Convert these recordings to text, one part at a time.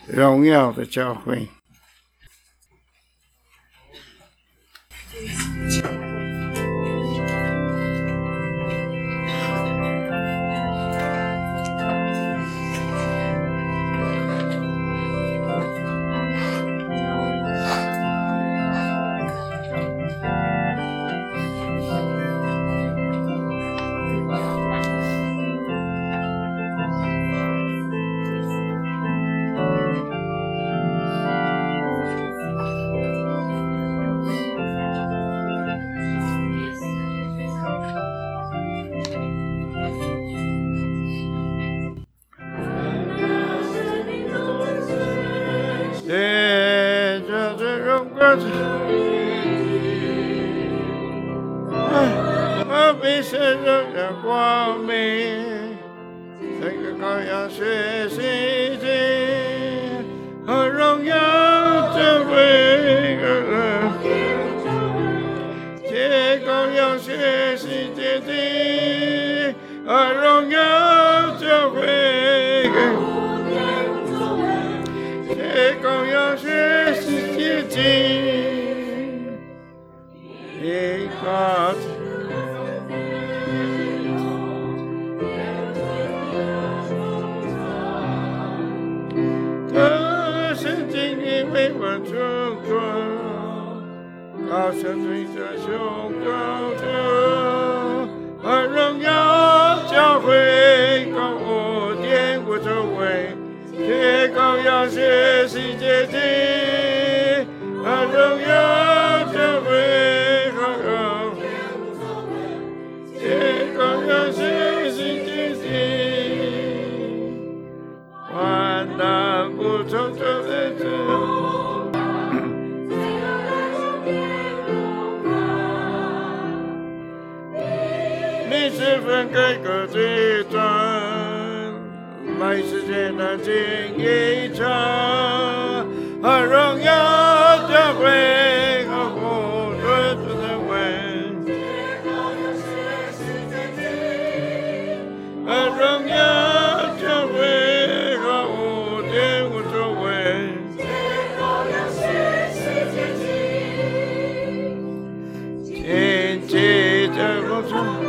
荣耀的教会。光明，这个羔羊是世界和荣耀的伟人，这羔羊是世界的和荣耀的伟人，这羔羊是世界的一个。为我中国，高声对着胸高歌，和荣耀教会高无颠覆周围，这羔羊是世界的，和荣耀教会高无颠覆周围，这羔羊是世界的，万难不从周的主。十分改革这段，来世界的经一场，和荣耀教会和无论主的文，和荣耀教会和无颠覆周围，天气的风中。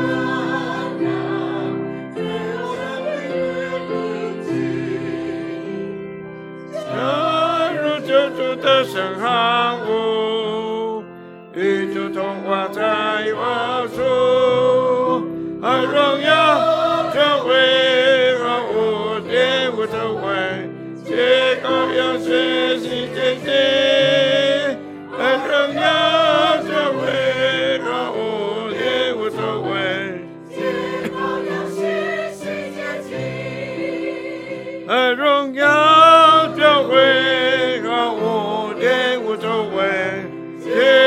的神航物，宇宙童话在我手，和荣耀教会和无颠覆周围，这羔羊是世界的，和荣耀教会和无颠覆周围，这羔羊是世界的，和荣耀教会。周围。